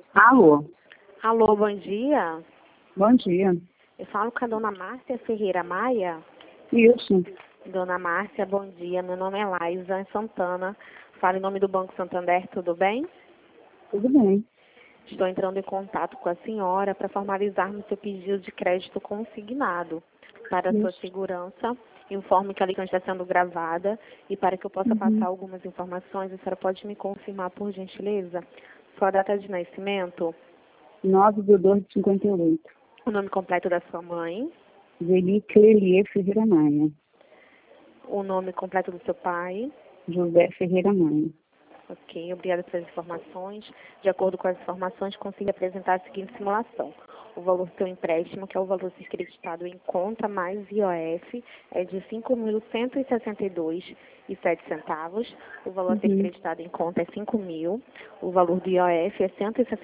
Alô, Alô, bom dia. bom dia. Eu falo com a dona Márcia Ferreira Maia. Isso, Dona Márcia, bom dia. Meu nome é Laísa Santana. Falo em nome do Banco Santander, tudo bem? tudo bem. Estou entrando em contato com a senhora para formalizarmos seu pedido de crédito consignado. Para a sua Isso. segurança, informo que a ligação está sendo gravada e para que eu possa passar algumas informações, a senhora pode me confirmar, por gentileza, sua data de nascimento, 9/2/58. o nome completo da sua mãe, Zeli Clelie Ferreira Maia. o nome completo do seu pai. José Ferreira Maia. Ok, obrigada pelas informações. De acordo com as informações, consigo apresentar a seguinte simulação. O valor do seu empréstimo, que é o valor a ser creditado em conta mais IOF, é de R$ 5.162,07. O valor a ser creditado em conta é R$ 5.000. O valor do IOF é R$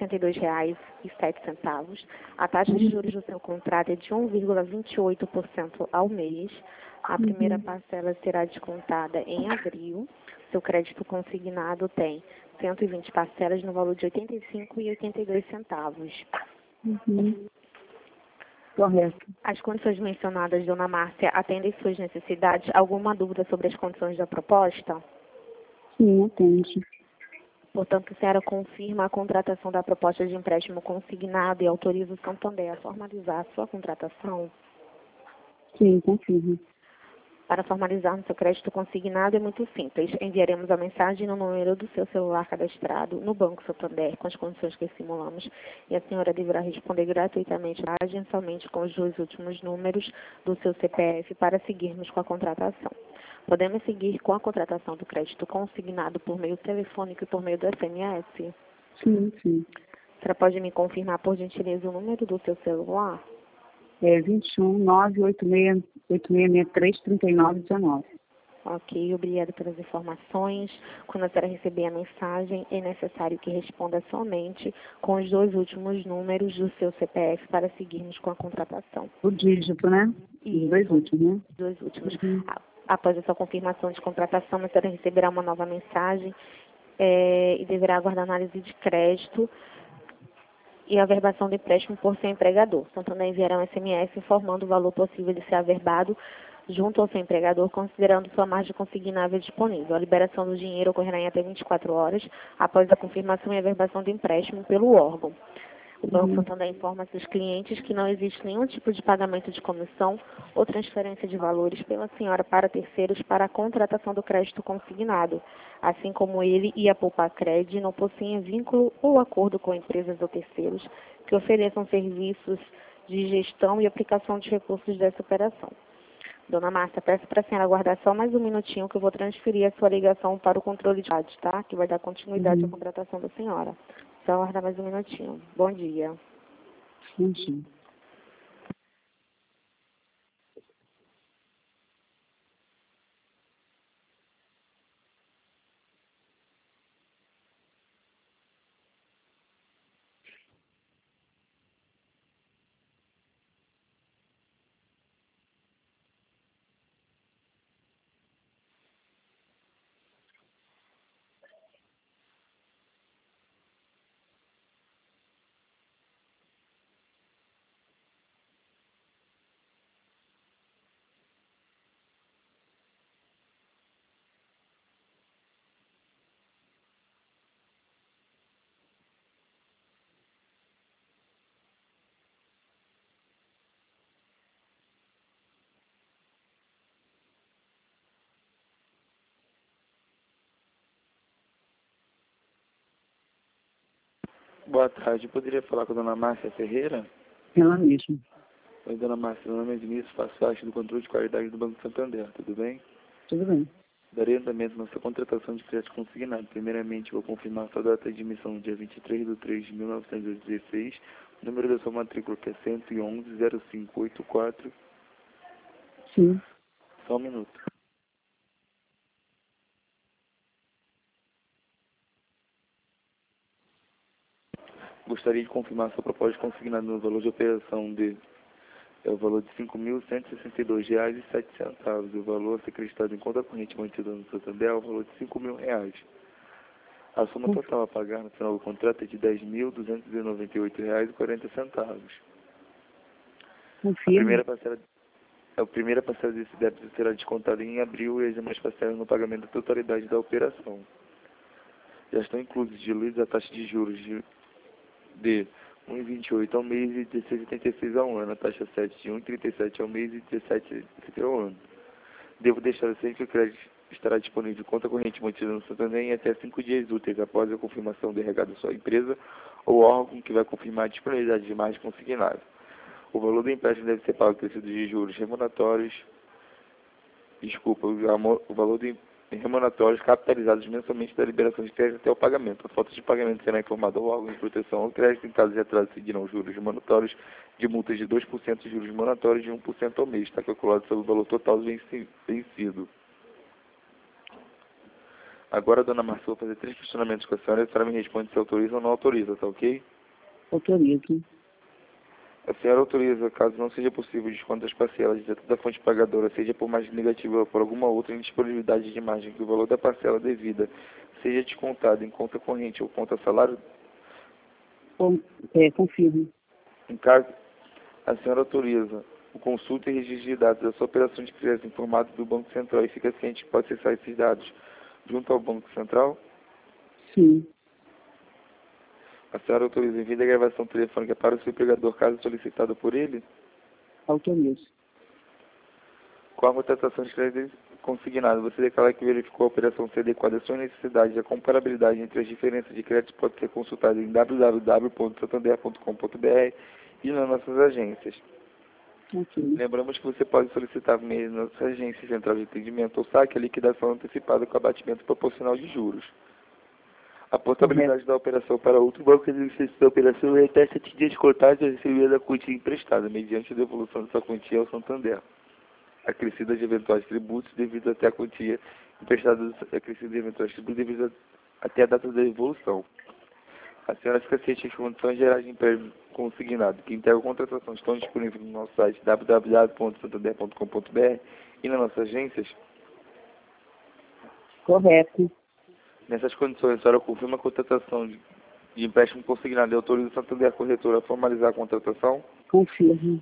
162,07. A taxa de juros do seu contrato é de 1,28% ao mês. A primeira parcela será descontada em abril. Seu crédito consignado tem 120 parcelas no valor de R$ 85,82. Correto. As condições mencionadas, dona Márcia, atendem suas necessidades? Alguma dúvida sobre as condições da proposta? Sim, atende. Portanto, a senhora confirma a contratação da proposta de empréstimo consignado e autoriza o Santander a formalizar a sua contratação? Sim, confirmo. Para formalizarmos seu crédito consignado é muito simples. Enviaremos a mensagem no número do seu celular cadastrado no Banco Santander com as condições que simulamos e a senhora deverá responder gratuitamente a mensagem somente com os dois últimos números do seu CPF para seguirmos com a contratação. Podemos seguir com a contratação do crédito consignado por meio telefônico e por meio do SMS? Sim, sim. A senhora pode me confirmar, por gentileza, o número do seu celular? É 21 986 8663 3919. Ok, obrigada pelas informações. Quando a senhora receber a mensagem, é necessário que responda somente com os dois últimos números do seu CPF para seguirmos com a contratação. O dígito, né? Os dois últimos, né? Os dois últimos. Após a sua confirmação de contratação, a senhora receberá uma nova mensagem e deverá aguardar análise de crédito e a averbação do empréstimo por seu empregador. Santander enviará um SMS informando o valor possível de ser averbado junto ao seu empregador, considerando sua margem consignável disponível. A liberação do dinheiro ocorrerá em até 24 horas após a confirmação e averbação do empréstimo pelo órgão. O Banco Santander informa seus clientes que não existe nenhum tipo de pagamento de comissão ou transferência de valores pela senhora para terceiros para a contratação do crédito consignado, assim como ele e a Poupacred não possuem vínculo ou acordo com empresas ou terceiros que ofereçam serviços de gestão e aplicação de recursos dessa operação. Dona Márcia, peço para a senhora aguardar só mais um minutinho que eu vou transferir a sua ligação para o controle de dados, tá? Que vai dar continuidade à contratação da senhora. Só aguardar mais um minutinho. Bom dia. Sim. Boa tarde, eu poderia falar com a dona Márcia Ferreira? Ela mesma. Oi, dona Márcia, meu nome é Vinícius, faço parte do controle de qualidade do Banco Santander, tudo bem? Tudo bem. Darei andamento na sua contratação de crédito consignado. Primeiramente, vou confirmar sua data de emissão, dia 23/3/1916, o número da sua matrícula, que é 111-0584. Sim. Só um minuto. Gostaria de confirmar sua proposta consignada no valor de operação é o valor de R$ 5.162,07. O valor a ser acreditado em conta corrente mantida no Santander é o valor de R$ 5.000. A soma total a pagar no final do contrato é de R$ 10.298,40. Confirme. A primeira parcela desse débito será descontada em abril e as demais parcelas no pagamento da totalidade da operação. Já estão inclusos de luz a taxa de juros de 1,28 ao mês e 16,86 ao ano, a taxa 7 de 1,37 ao mês e 17,30 ao ano. Devo deixar assim que o crédito estará disponível de conta corrente mantida no Santander em até 5 dias úteis após a confirmação do RH da sua empresa ou órgão que vai confirmar a disponibilidade de margem consignada. O valor do empréstimo deve ser pago acrescido de juros remuneratórios, o valor de remuneratórios capitalizados mensalmente da liberação de crédito até o pagamento. A falta de pagamento será informada ao órgão de proteção ao crédito. Em caso de atraso, seguirão juros remuneratórios de multas de 2% e juros remuneratórios de 1% ao mês. Está calculado sobre o valor total vencido. Agora, dona Marcia, vou fazer 3 questionamentos com a senhora e a senhora me responde se autoriza ou não autoriza, tá ok? Autorizo. A senhora autoriza, caso não seja possível o desconto das parcelas dentro da fonte pagadora, seja por margem negativa ou por alguma outra indisponibilidade de margem, que o valor da parcela devida seja descontado em conta corrente ou conta salário? Confirmo. Em caso, a senhora autoriza o consulta e registro de dados da sua operação de crédito informado do Banco Central e fica ciente que pode acessar esses dados junto ao Banco Central? Sim. A senhora autoriza envio da gravação telefônica para o seu empregador, caso solicitado por ele? Autorizo. Com a contratação de crédito consignado, você declara que verificou a operação ser adequada às suas necessidades e a comparabilidade entre as diferenças de crédito pode ser consultada em www.santander.com.br e nas nossas agências. Ok. Lembramos que você pode solicitar via nossa agência central de atendimento ou saque a liquidação antecipada com abatimento proporcional de juros. A portabilidade da operação para outro banco de licença da operação é até 7 dias contados a receber da quantia emprestada, mediante a devolução de sua quantia ao Santander. Acrescida de eventuais tributos devido até a quantia emprestada, acrescida de eventuais tributos devido até a data da devolução. A senhora fica ciente que as condições gerais de empréstimo consignado que integram a contratação estão disponíveis no nosso site www.santander.com.br e nas nossas agências? Correto. Nessas condições, a senhora confirma a contratação de empréstimo consignado e autoriza o Santander Corretora a formalizar a contratação? Confirmo.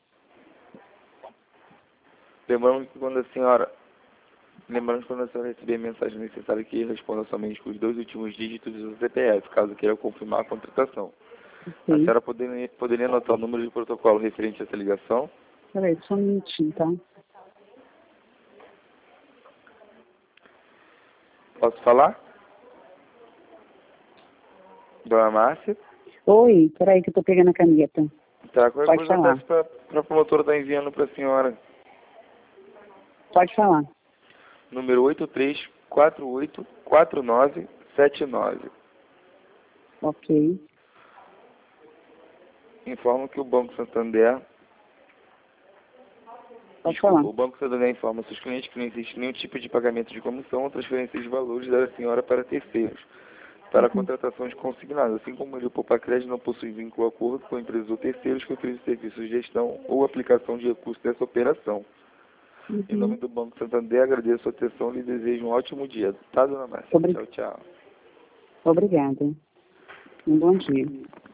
Lembrando que quando a senhora receber a mensagem necessária que responda somente com os 2 últimos dígitos do CPF, caso queira confirmar a contratação. A senhora poderia anotar o número de protocolo referente a essa ligação? Peraí, só um minutinho, tá? Posso falar? Dona Márcia? Oi, peraí que eu tô pegando a caneta. Tá, qualquer Pode coisa falar. eu peço para a promotora estar enviando para a senhora. Pode falar. Número 83484979. Ok. Informo que o Banco Santander... Pode falar. O Banco Santander informa seus clientes que não existe nenhum tipo de pagamento de comissão ou transferência de valores da senhora para terceiros, para a contratação de consignado, assim como ele, o Poupa Crédito, não possui vínculo ou acordo com empresas ou terceiros que oferecem serviços de gestão ou aplicação de recursos dessa operação. Em nome do Banco Santander, agradeço a atenção e lhe desejo um ótimo dia. Tá, dona Márcia? Tchau, tchau. Obrigada. Um bom dia.